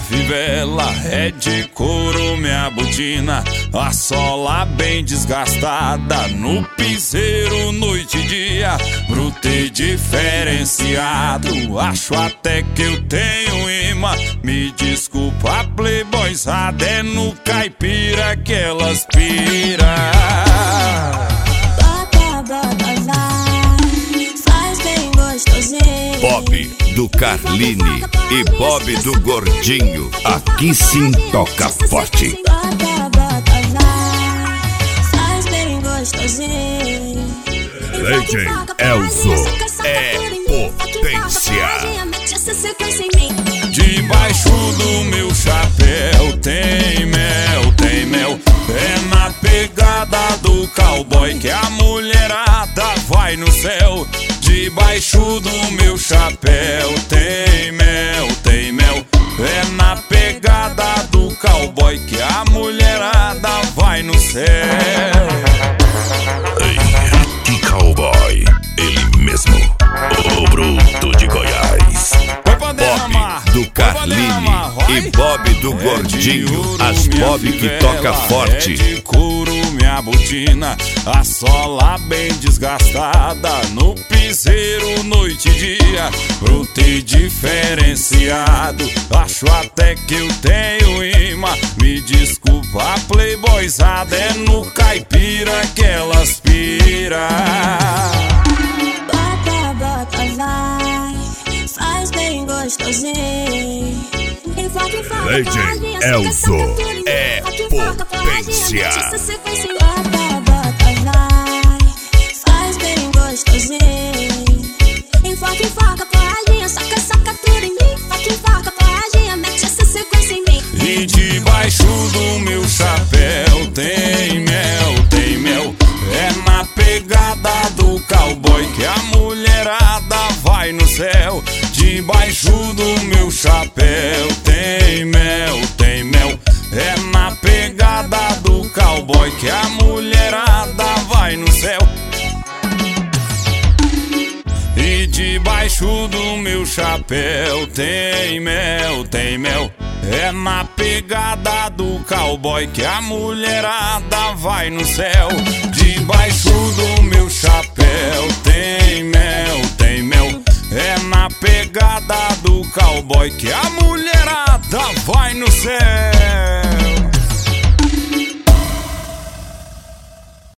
fivela, é de couro minha botina, a sola bem desgastada, no piseiro noite e dia, bruto e diferenciado. Acho até que eu tenho imã, me desculpa playboyzada, é no caipira que elas pira. Bob do Carline e Bob do Gordinho, aqui sim toca forte. DJ Elzo é potência. Debaixo do meu chapéu tem mel, é na pegada do cowboy que a mulherada vai no céu. Debaixo do meu chapéu tem mel, é na pegada do cowboy que a mulherada vai no céu. Que cowboy, ele mesmo, o bruto de Goiás. Bob do Carline e Bob do Gordinho, as Bob que toca forte. É de couro minha botina, a sola bem desgastada, no piseiro noite e dia, bruto e diferenciado. Acho até que eu tenho imã, me desculpa playboyzada, é no caipira que elas pira. Faz bem gostosinho. DJ Elzo é potência. Faz bem gostosinho. Enfoca, enfoca, porradinha, saca, saca tudo em mim. Enfoca, enfoca, porradinha, mete essa sequência em mim. E debaixo do meu chapéu tem mel, é na pegada do cowboy que a mulherada vai no céu. Debaixo do meu chapéu tem mel, é na pegada do cowboy que a mulherada vai no céu. E debaixo do meu chapéu tem mel, é na pegada do cowboy que a mulherada vai no céu. Debaixo do meu chapéu tem mel, é na pegada do cowboy que a mulherada vai no céu.